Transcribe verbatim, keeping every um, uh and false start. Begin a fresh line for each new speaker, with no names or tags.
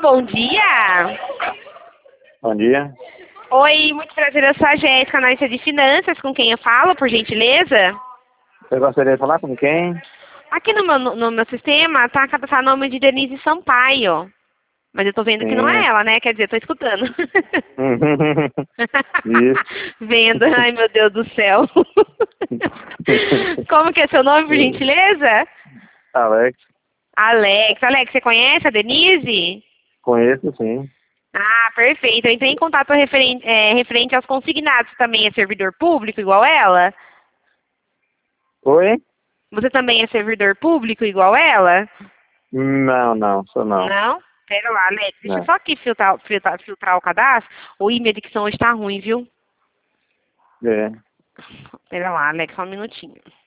bom dia.
Bom dia.
Oi, muito prazer, eu sou a Jéssica, analista de finanças, com quem eu falo, por gentileza?
Você gostaria de falar com quem?
Aqui no meu, no meu sistema tá cadastrado o nome de Denise Sampaio. Mas eu tô vendo que não é
Sim.
ela, né? Quer dizer, tô escutando.
Isso.
Vendo, ai meu Deus do céu. Como que é seu nome, por gentileza?
Alex,
Alex. Alex, você conhece a Denise?
conheço sim.
Ah, perfeito. Eu entrei em contato referente, é, referente aos consignados. Também é servidor público, igual ela?
Oi?
Você também é servidor público, igual ela?
Não, não, sou não.
Não? Pera lá, Alex. Deixa eu
Não.
só aqui filtrar, filtrar, filtrar o cadastro. O e-mail de dicção hoje tá ruim, viu?
É.
Pera lá, Alex, só um minutinho.